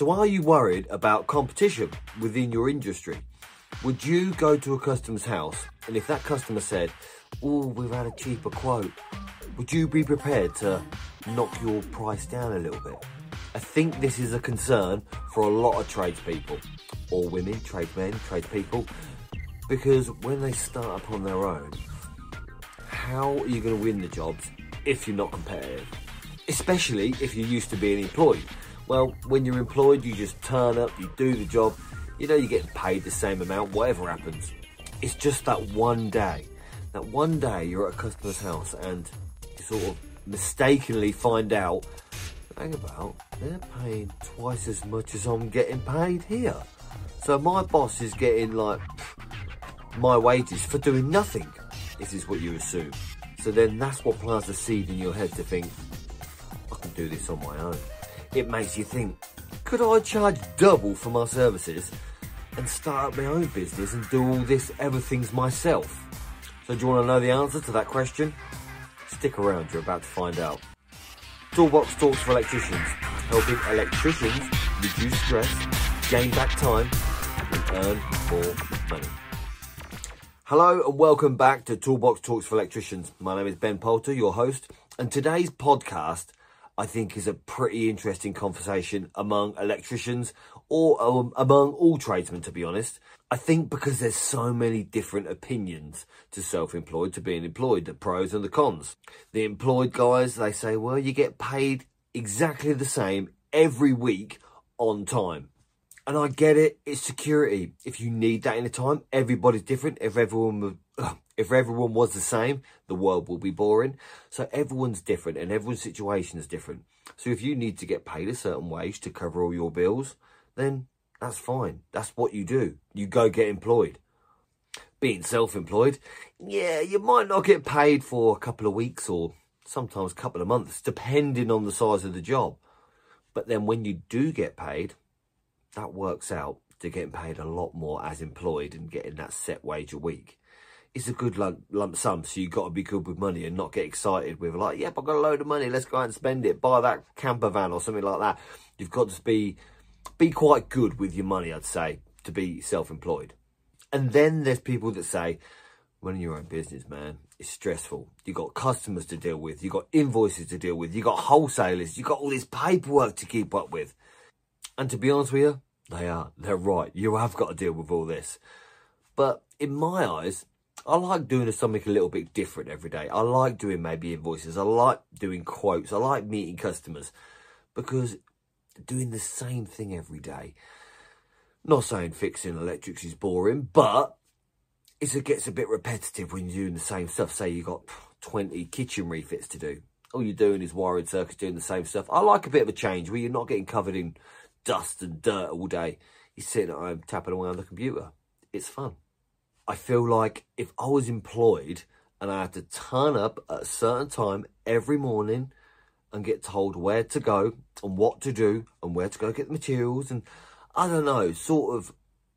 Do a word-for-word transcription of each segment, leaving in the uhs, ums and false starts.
So are you worried about competition within your industry? Would you go to a customer's house and if that customer said, oh, we've had a cheaper quote, would you be prepared to knock your price down a little bit? I think this is a concern for a lot of tradespeople, or women, tradesmen, tradespeople, because when they start up on their own, how are you going to win the jobs if you're not competitive? Especially if you're used to being employed. Well, when you're employed, you just turn up, you do the job, you know you're getting paid the same amount, whatever happens. It's just that one day. That one day you're at a customer's house and you sort of mistakenly find out, hang about, they're paying twice as much as I'm getting paid here. So my boss is getting like my wages for doing nothing. This is what you assume. So then that's what plants the seed in your head to think, I can do this on my own. It makes you think, could I charge double for my services and start up my own business and do all this, everything's myself? So do you want to know the answer to that question? Stick around, you're about to find out. Toolbox Talks for Electricians, helping electricians reduce stress, gain back time and earn more money. Hello and welcome back to Toolbox Talks for Electricians. My name is Ben Poulter, your host, and today's podcast I think is a pretty interesting conversation among electricians or um, among all tradesmen, to be honest. I think because there's so many different opinions to self-employed, to being employed, the pros and the cons. The employed guys, they say, well, you get paid exactly the same every week on time. And I get it, it's security. If you need that in a time, everybody's different. If everyone was, ugh, if everyone was the same, the world will be boring. So everyone's different and everyone's situation is different. So if you need to get paid a certain wage to cover all your bills, then that's fine. That's what you do. You go get employed. Being self-employed, yeah, you might not get paid for a couple of weeks or sometimes a couple of months, depending on the size of the job. But then when you do get paid, that works out to getting paid a lot more as employed and getting that set wage a week. It's a good lump, lump sum, so you've got to be good with money and not get excited with like, yep, I've got a load of money, let's go out and spend it, buy that camper van or something like that. You've got to be, be quite good with your money, I'd say, to be self-employed. And then there's people that say, running your own business, man, it's stressful. You've got customers to deal with, you've got invoices to deal with, you've got wholesalers, you've got all this paperwork to keep up with. And to be honest with you, they are. They're right. You have got to deal with all this. But in my eyes, I like doing something a little bit different every day. I like doing maybe invoices. I like doing quotes. I like meeting customers. Because doing the same thing every day, not saying fixing electrics is boring, but it's, it gets a bit repetitive when you're doing the same stuff. Say you've got twenty kitchen refits to do. All you're doing is wiring circuits, doing the same stuff. I like a bit of a change where you're not getting covered in dust and dirt all day. You're sitting at home tapping away on the computer. It's fun. I feel like if I was employed and I had to turn up at a certain time every morning and get told where to go and what to do and where to go get the materials and I don't know, sort of,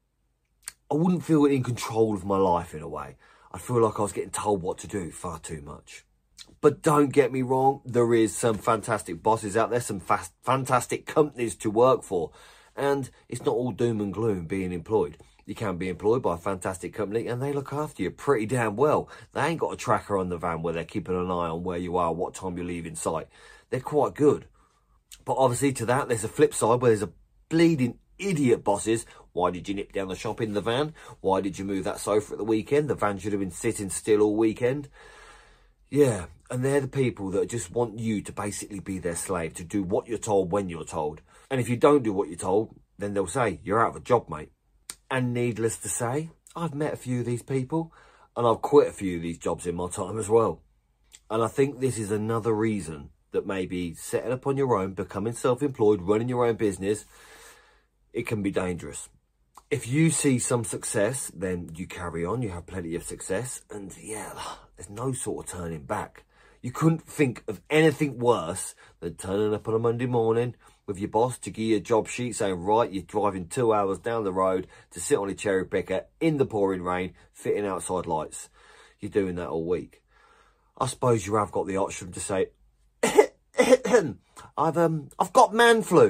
I wouldn't feel in control of my life in a way. I feel like I was getting told what to do far too much. But don't get me wrong, there is some fantastic bosses out there, some fast, fantastic companies to work for. And it's not all doom and gloom being employed. You can be employed by a fantastic company and they look after you pretty damn well. They ain't got a tracker on the van where they're keeping an eye on where you are, what time you leave in sight. They're quite good. But obviously to that, there's a flip side where there's a bleeding idiot bosses. Why did you nip down the shop in the van? Why did you move that sofa at the weekend? The van should have been sitting still all weekend. Yeah, and they're the people that just want you to basically be their slave, to do what you're told when you're told. And if you don't do what you're told, then they'll say, you're out of a job, mate. And needless to say, I've met a few of these people and I've quit a few of these jobs in my time as well. And I think this is another reason that maybe setting up on your own, becoming self-employed, running your own business, it can be dangerous. If you see some success, then you carry on, you have plenty of success, and yeah, there's no sort of turning back. You couldn't think of anything worse than turning up on a Monday morning with your boss to give you a job sheet saying, right, you're driving two hours down the road to sit on a cherry picker in the pouring rain, fitting outside lights. You're doing that all week. I suppose you have got the option to say, I've um, I've got man flu,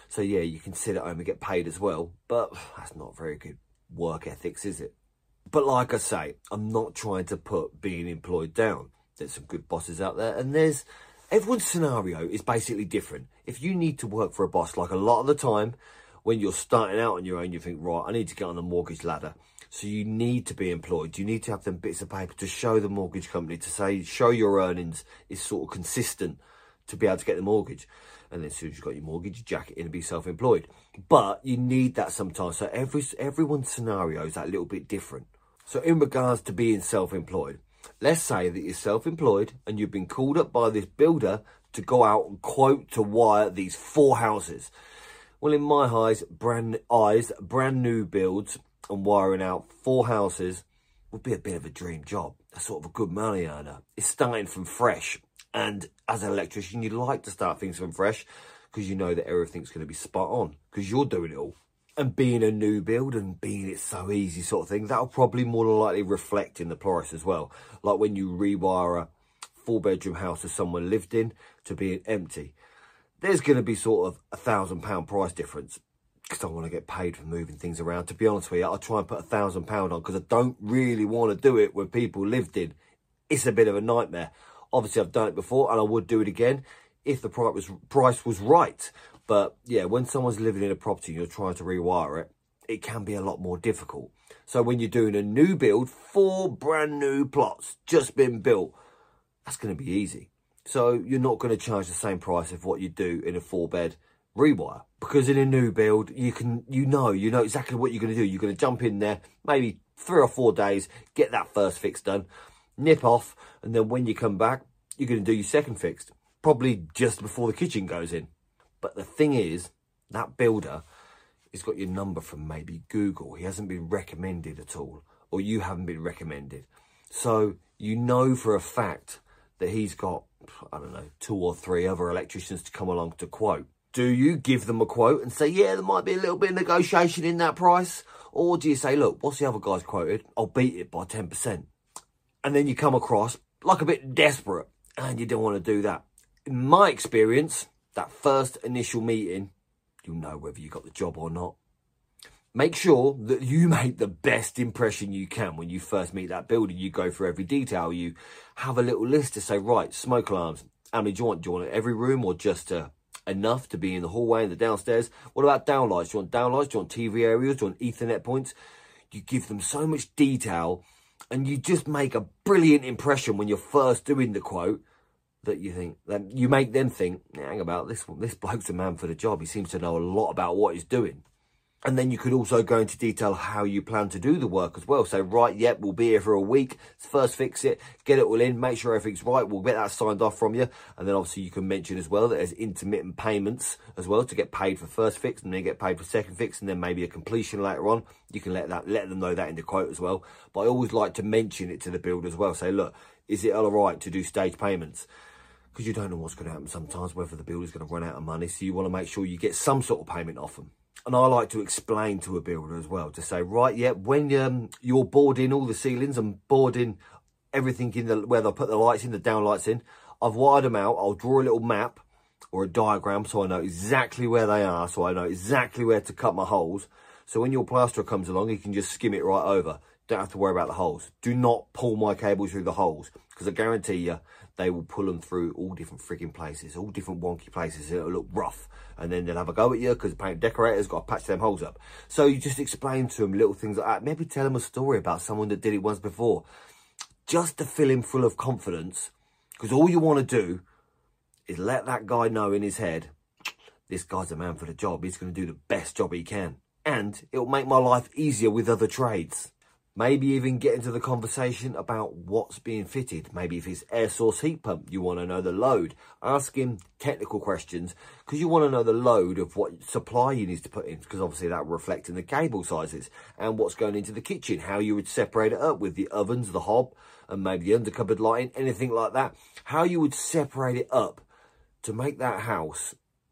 So yeah, you can sit at home and get paid as well, but that's not very good work ethics, is it? But like I say, I'm not trying to put being employed down. There's some good bosses out there, and there's everyone's scenario is basically different. If you need to work for a boss, like a lot of the time when you're starting out on your own, you think, right, I need to get on the mortgage ladder. So you need to be employed. You need to have them bits of paper to show the mortgage company, to say, show your earnings is sort of consistent to be able to get the mortgage. And then as soon as you've got your mortgage, you jack it in and be self-employed. But you need that sometimes. So every everyone's scenario is that little bit different. So in regards to being self-employed, let's say that you're self-employed and you've been called up by this builder to go out and quote to wire these four houses. Well, in my eyes, brand, eyes, brand new builds and wiring out four houses would be a bit of a dream job. A sort of a good money earner. It's starting from fresh. And as an electrician, you like to start things from fresh because you know that everything's going to be spot on because you're doing it all. And being a new build and being it so easy sort of thing, that'll probably more than likely reflect in the price as well. Like when you rewire a four bedroom house that someone lived in to being empty, there's going to be sort of a thousand pound price difference because I want to get paid for moving things around. To be honest with you, I'll try and put a thousand pound on because I don't really want to do it when people lived in. It's a bit of a nightmare. Obviously, I've done it before and I would do it again if the price was, price was right. But yeah, when someone's living in a property and you're trying to rewire it, it can be a lot more difficult. So when you're doing a new build, four brand new plots just been built, that's going to be easy. So you're not going to charge the same price of what you do in a four bed rewire. Because in a new build, you can, you know, you know exactly what you're going to do. You're going to jump in there, maybe three or four days, get that first fix done, nip off, and then when you come back, you're going to do your second fix, probably just before the kitchen goes in. But the thing is, that builder has got your number from maybe Google. He hasn't been recommended at all, or you haven't been recommended. So you know for a fact that he's got, I don't know, two or three other electricians to come along to quote. Do you give them a quote and say, yeah, there might be a little bit of negotiation in that price? Or do you say, look, what's the other guy's quoted? I'll beat it by ten percent. And then you come across like a bit desperate and you don't want to do that. In my experience, that first initial meeting, you'll know whether you got the job or not. Make sure that you make the best impression you can when you first meet that builder. You go through every detail. You have a little list to say, right, smoke alarms. How many do you want? Do you want it every room or just uh, enough to be in the hallway and the downstairs? What about downlights? Do you want downlights? Do you want T V areas? Do you want Ethernet points? You give them so much detail and you just make a brilliant impression when you're first doing the quote. That you think, that you make them think, hang about, this this bloke's a man for the job. He seems to know a lot about what he's doing. And then you could also go into detail how you plan to do the work as well. So, right, yep, we'll be here for a week. First fix it, get it all in, make sure everything's right. We'll get that signed off from you. And then obviously you can mention as well that there's intermittent payments as well to get paid for first fix and then get paid for second fix and then maybe a completion later on. You can let that let them know that in the quote as well. But I always like to mention it to the builder as well. Say, look, is it all right to do stage payments? Because you don't know what's going to happen sometimes, whether the builder's going to run out of money. So you want to make sure you get some sort of payment off them. And I like to explain to a builder as well, to say, right, yeah, when um, you're boarding all the ceilings and boarding everything in the, where they'll put the lights in, the down lights in, I've wired them out. I'll draw a little map or a diagram so I know exactly where they are, so I know exactly where to cut my holes. So when your plasterer comes along, he can just skim it right over. Don't have to worry about the holes. Do not pull my cables through the holes, because I guarantee you they will pull them through all different freaking places, all different wonky places. It'll look rough, and then they'll have a go at you because the paint decorator's got to patch them holes up. So you just explain to them little things like that. Maybe tell them a story about someone that did it once before, just to fill him full of confidence. Because all you want to do is let that guy know in his head, this guy's a man for the job. He's going to do the best job he can, and it'll make my life easier with other trades. Maybe even get into the conversation about what's being fitted. Maybe if it's air source heat pump, you want to know the load. Ask him technical questions because you want to know the load of what supply you need to put in, because obviously that will reflect in the cable sizes and what's going into the kitchen, how you would separate it up with the ovens, the hob, and maybe the under cupboard lighting, anything like that. How you would separate it up to make that house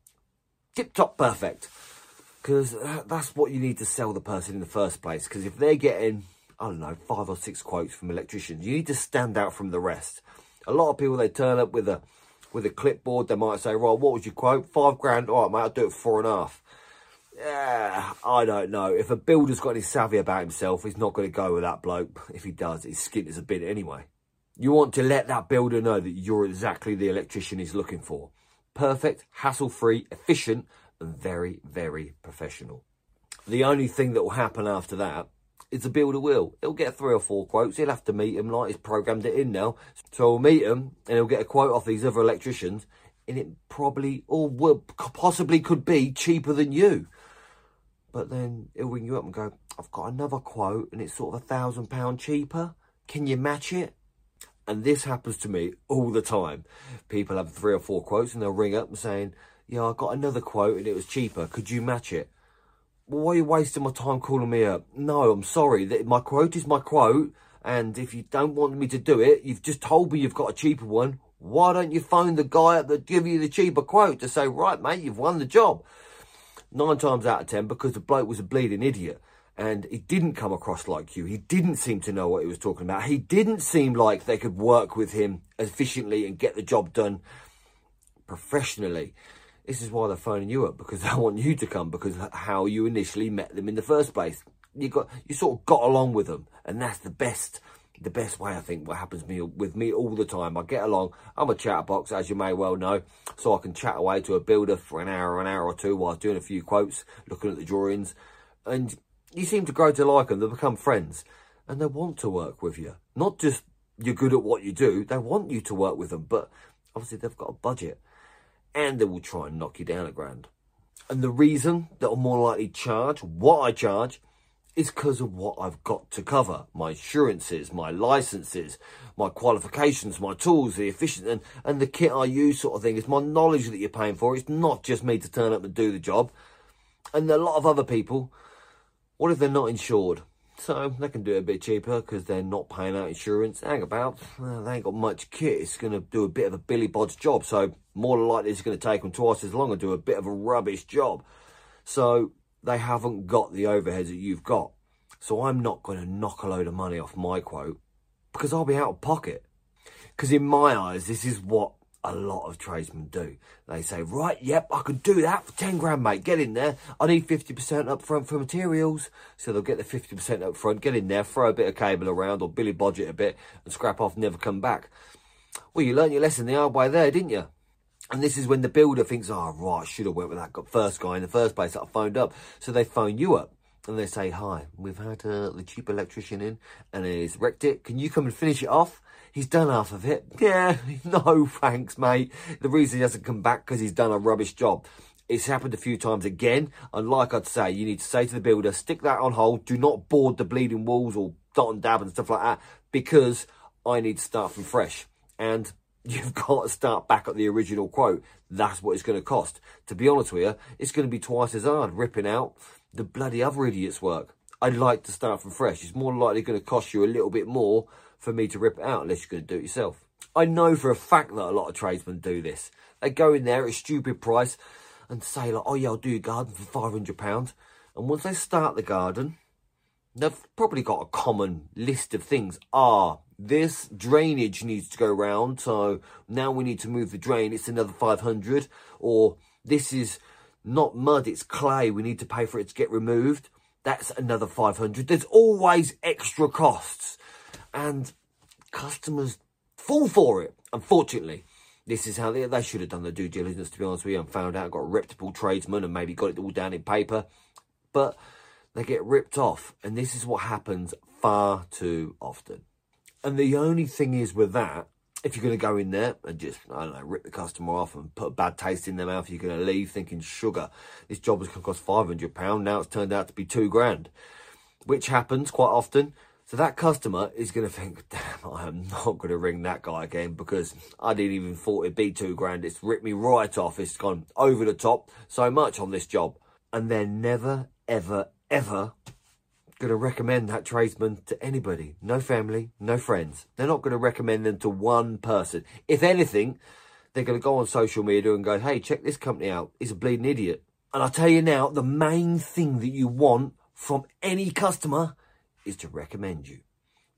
tip-top perfect, because that's what you need to sell the person in the first place. Because if they're getting, I don't know, five or six quotes from electricians, you need to stand out from the rest. A lot of people, they turn up with a with a clipboard. They might say, right, what was your quote? Five grand. All right, mate, I'll do it for four and a half. Yeah, I don't know. If a builder's got any savvy about himself, he's not going to go with that bloke. If he does, his skin is a bit anyway. You want to let that builder know that you're exactly the electrician he's looking for. Perfect, hassle-free, efficient, and very, very professional. The only thing that will happen after that is the builder will. He'll get three or four quotes. He'll have to meet them like he's programmed it in now. So he'll meet them and he'll get a quote off these other electricians, and it probably or will possibly could be cheaper than you. But then he'll ring you up and go, I've got another quote and it's sort of a thousand pound cheaper. Can you match it? And this happens to me all the time. People have three or four quotes and they'll ring up and saying, yeah, I got another quote and it was cheaper. Could you match it? Well, why are you wasting my time calling me up? No, I'm sorry. My quote is my quote. And if you don't want me to do it, you've just told me you've got a cheaper one. Why don't you phone the guy up that give you the cheaper quote to say, right, mate, you've won the job? Nine times out of ten, because the bloke was a bleeding idiot. And he didn't come across like you. He didn't seem to know what he was talking about. He didn't seem like they could work with him efficiently and get the job done professionally. This is why they're phoning you up, because they want you to come, because how you initially met them in the first place. You got, you sort of got along with them, and that's the best, the best way, I think, what happens to me, with me all the time. I get along. I'm a chatterbox, as you may well know, so I can chat away to a builder for an hour, an hour or two while doing a few quotes, looking at the drawings, and you seem to grow to like them. They become friends, and they want to work with you. Not just you're good at what you do. They want you to work with them, but obviously they've got a budget, and they will try and knock you down a grand. And the reason that I'm more likely to charge what I charge is because of what I've got to cover. My insurances, my licenses, my qualifications, my tools, the efficient and, and the kit I use sort of thing. It's my knowledge that you're paying for. It's not just me to turn up and do the job. And a lot of other people, what if they're not insured? So they can do it a bit cheaper because they're not paying out insurance. Hang about, well, they ain't got much kit. It's going to do a bit of a Billy Bod's job. So more likely it's going to take them twice as long and do a bit of a rubbish job. So they haven't got the overheads that you've got. So I'm not going to knock a load of money off my quote because I'll be out of pocket. Because in my eyes, this is what a lot of tradesmen do. They say, right, yep, I can do that for ten grand, mate. Get in there. I need fifty percent up front for materials. So they'll get the fifty percent up front, get in there, throw a bit of cable around or Billy Bodge it a bit and scrap off and never come back. Well, you learnt your lesson the hard way there, didn't you? And this is when the builder thinks, oh, right, I should have went with that first guy in the first place that I phoned up. So they phone you up and they say, hi, we've had uh, the cheap electrician in and he's wrecked it. Can you come and finish it off? He's done half of it. Yeah, no thanks, mate. The reason he hasn't come back because he's done a rubbish job. It's happened a few times again. And like I'd say, you need to say to the builder, stick that on hold. Do not board the bleeding walls or dot and dab and stuff like that because I need to start from fresh. And you've got to start back at the original quote. That's what it's going to cost. To be honest with you, it's going to be twice as hard ripping out the bloody other idiot's work. I'd like to start from fresh. It's more likely going to cost you a little bit more for me to rip it out unless you're going to do it yourself. I know for a fact that a lot of tradesmen do this. They go in there at a stupid price and say, like, oh yeah, I'll do your garden for five hundred pounds. And once they start the garden, they've probably got a common list of things. Ah, this drainage needs to go round, so now we need to move the drain. It's another five hundred. Or this is not mud, it's clay. We need to pay for it to get removed. That's another five hundred. There's always extra costs. And customers fall for it. Unfortunately, this is how they, they should have done their due diligence, to be honest with you, and found out, got a reputable tradesman and maybe got it all down in paper. But they get ripped off. And this is what happens far too often. And the only thing is with that, if you're going to go in there and just, I don't know, rip the customer off and put a bad taste in their mouth, you're going to leave thinking, sugar, this job was going to cost five hundred pounds. Now it's turned out to be two grand, which happens quite often. So that customer is going to think, damn, I'm not going to ring that guy again because I didn't even thought it'd be two grand. It's ripped me right off. It's gone over the top so much on this job. And they're never, ever, ever going to recommend that tradesman to anybody. No family, no friends. They're not going to recommend them to one person. If anything, they're going to go on social media and go, hey, check this company out. He's a bleeding idiot. And I tell you now, the main thing that you want from any customer is to recommend you.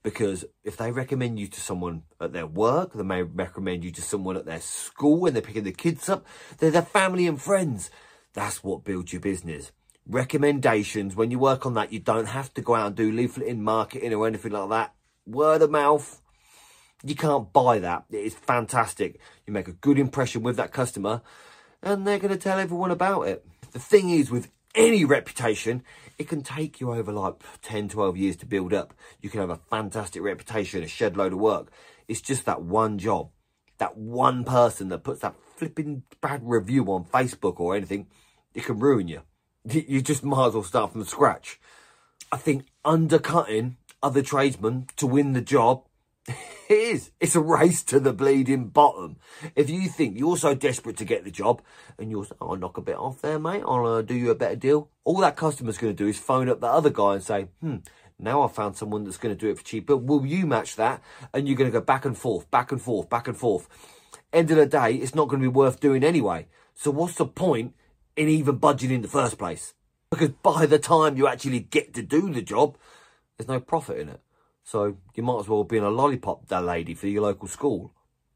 Because if they recommend you to someone at their work, they may recommend you to someone at their school when they're picking the kids up, they're their family and friends. That's what builds your business. Recommendations, when you work on that, you don't have to go out and do leafleting, marketing or anything like that. Word of mouth, you can't buy that. It is fantastic. You make a good impression with that customer and they're going to tell everyone about it. The thing is, with any reputation, it can take you over like ten, twelve years to build up. You can have a fantastic reputation, a shed load of work. It's just that one job, that one person that puts that flipping bad review on Facebook or anything, it can ruin you. You just might as well start from scratch. I think undercutting other tradesmen to win the job, it is. It's a race to the bleeding bottom. If you think you're so desperate to get the job and you're saying, oh, I'll knock a bit off there, mate, I'll uh, do you a better deal. All that customer's going to do is phone up the other guy and say, hmm, now I've found someone that's going to do it for cheaper. Will you match that? And you're going to go back and forth, back and forth, back and forth. End of the day, it's not going to be worth doing anyway. So what's the point in even budgeting in the first place? Because by the time you actually get to do the job, there's no profit in it. So you might as well be in a lollipop, that lady, for your local school.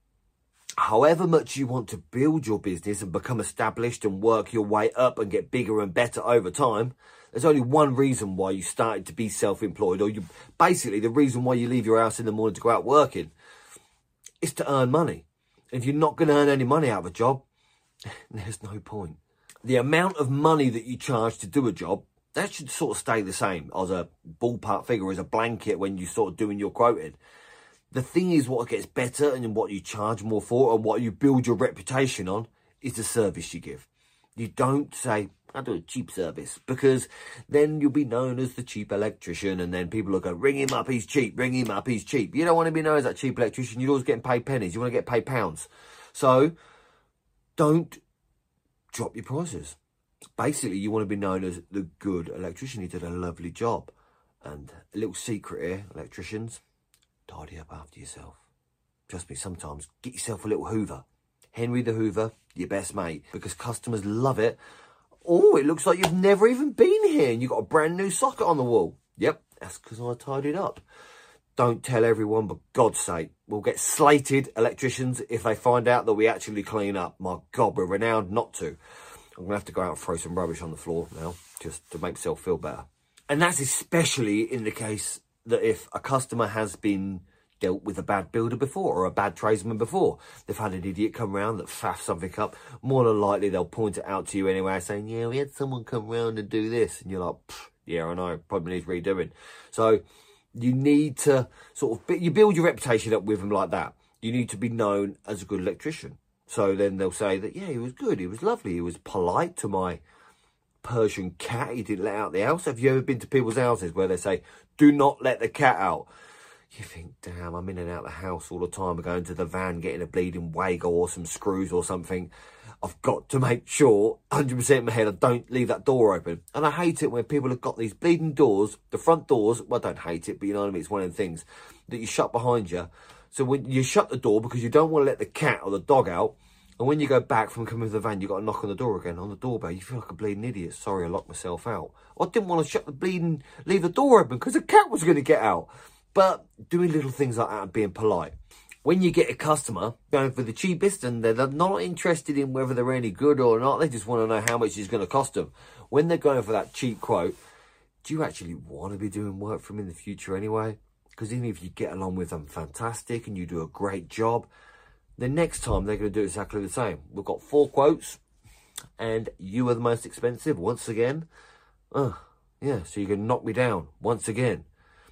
However much you want to build your business and become established and work your way up and get bigger and better over time, there's only one reason why you started to be self-employed, or you basically the reason why you leave your house in the morning to go out working. It's to earn money. If you're not going to earn any money out of a job, there's no point. The amount of money that you charge to do a job, that should sort of stay the same as a ballpark figure, as a blanket when you sort of doing your quoting. The thing is, what gets better and what you charge more for and what you build your reputation on is the service you give. You don't say, I do a cheap service, because then you'll be known as the cheap electrician and then people will go, ring him up, he's cheap, ring him up, he's cheap. You don't want to be known as that cheap electrician. You're always getting paid pennies. You want to get paid pounds. So don't drop your prices. Basically, you want to be known as the good electrician. He did a lovely job. And a little secret here, electricians, tidy up after yourself. Trust me, sometimes get yourself a little Hoover. Henry the Hoover, your best mate, because customers love it. Oh, it looks like you've never even been here and you've got a brand new socket on the wall. Yep, that's because I tidied up. Don't tell everyone, but God's sake, we'll get slated electricians if they find out that we actually clean up. My God, we're renowned not to. I'm going to have to go out and throw some rubbish on the floor now, just to make myself feel better. And that's especially in the case that if a customer has been dealt with a bad builder before or a bad tradesman before. They've had an idiot come round that faffed something up. More than likely, they'll point it out to you anyway, saying, yeah, we had someone come round and do this. And you're like, yeah, I know, probably needs redoing. So you need to sort of, you build your reputation up with them like that. You need to be known as a good electrician. So then they'll say that, yeah, he was good, he was lovely, he was polite to my Persian cat, he didn't let out the house. Have you ever been to people's houses where they say, do not let the cat out? You think, damn, I'm in and out of the house all the time. I'm going to the van, getting a bleeding Wago or some screws or something. I've got to make sure, one hundred percent in my head, I don't leave that door open. And I hate it when people have got these bleeding doors, the front doors, well, I don't hate it, but you know what I mean, it's one of the things that you shut behind you. So when you shut the door because you don't want to let the cat or the dog out, and when you go back from coming with the van, you've got to knock on the door again, on the doorbell. You feel like a bleeding idiot. Sorry, I locked myself out. I didn't want to shut the bleeding, leave the door open because the cat was going to get out. But doing little things like that and being polite. When you get a customer going for the cheapest and they're not interested in whether they're any good or not, they just want to know how much it's going to cost them. When they're going for that cheap quote, do you actually want to be doing work for them in the future anyway? Because even if you get along with them fantastic and you do a great job, the next time they're going to do exactly the same. We've got four quotes and you are the most expensive once again. Oh, yeah, so you can knock me down once again.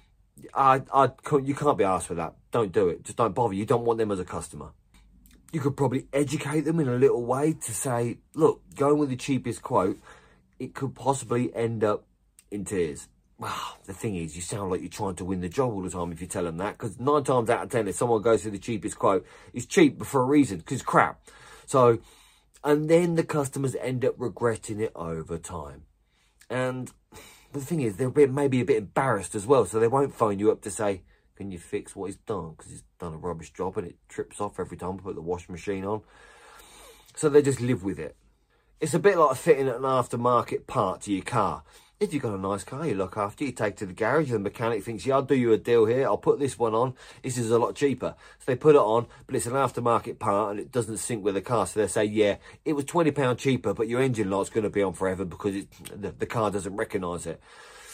I, I, you can't be asked for that. Don't do it. Just don't bother. You don't want them as a customer. You could probably educate them in a little way to say, look, going with the cheapest quote, it could possibly end up in tears. Well, the thing is, you sound like you're trying to win the job all the time if you tell them that, because nine times out of ten, if someone goes for the cheapest quote, it's cheap but for a reason, because it's crap. So, and then the customers end up regretting it over time. And the thing is, they're a bit, maybe a bit embarrassed as well, so they won't phone you up to say, can you fix what he's done? Because he's done a rubbish job and it trips off every time I put the washing machine on. So they just live with it. It's a bit like fitting an aftermarket part to your car. If you've got a nice car, you look after it, you take it to the garage, the mechanic thinks, yeah, I'll do you a deal here, I'll put this one on, this is a lot cheaper. So they put it on, but it's an aftermarket part and it doesn't sync with the car. So they say, yeah, it was twenty pounds cheaper, but your engine light's going to be on forever because it, the, the car doesn't recognise it.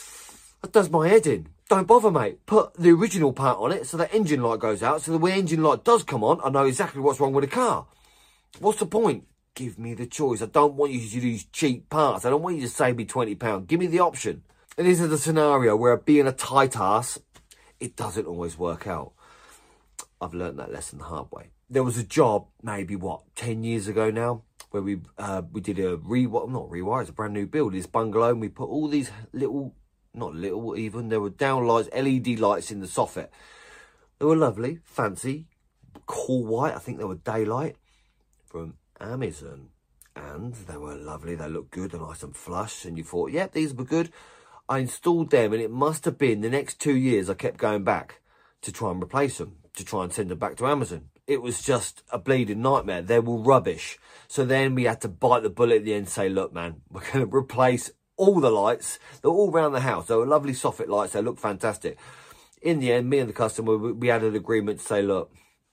That does my head in. Don't bother, mate. Put the original part on it so that engine light goes out. So that when engine light does come on, I know exactly what's wrong with the car. What's the point? Give me the choice. I don't want you to use cheap parts. I don't want you to save me twenty pounds. Give me the option. And this is the scenario where being a tight ass, it doesn't always work out. I've learned that lesson the hard way. There was a job, maybe, what, ten years ago now, where we uh, we did a rewire, not rewire, it's a brand new build, this bungalow, and we put all these little, not little even, there were down lights, L E D lights in the soffit. They were lovely, fancy, cool white, I think they were daylight, from Amazon, and they were lovely. They looked good and nice and flush, and you thought, yep, these were good. I installed them, and it must have been the next two years I kept going back to try and replace them, to try and send them back to Amazon. It was just a bleeding nightmare. They were rubbish. So then we had to bite the bullet at the end and say, look, man, we're going to replace all the lights. They're all around the house. They were lovely soffit lights. They look fantastic. In the end, me and the customer, we had an agreement to say, look,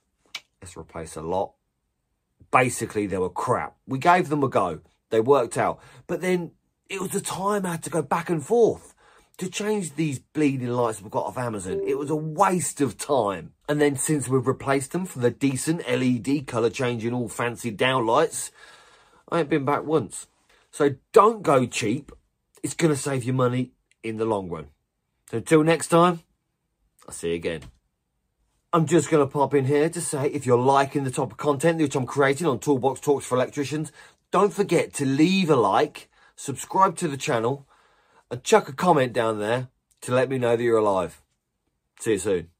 let's replace a lot. Basically, they were crap. We gave them a go. They worked out. But then it was the time I had to go back and forth to change these bleeding lights we've got off Amazon. It was a waste of time. And then since we've replaced them for the decent L E D colour changing all fancy down lights, I ain't been back once. So don't go cheap. It's going to save you money in the long run. So until next time, I'll see you again. I'm just going to pop in here to say, if you're liking the type of content which I'm creating on Toolbox Talks for Electricians, don't forget to leave a like, subscribe to the channel, and chuck a comment down there to let me know that you're alive. See you soon.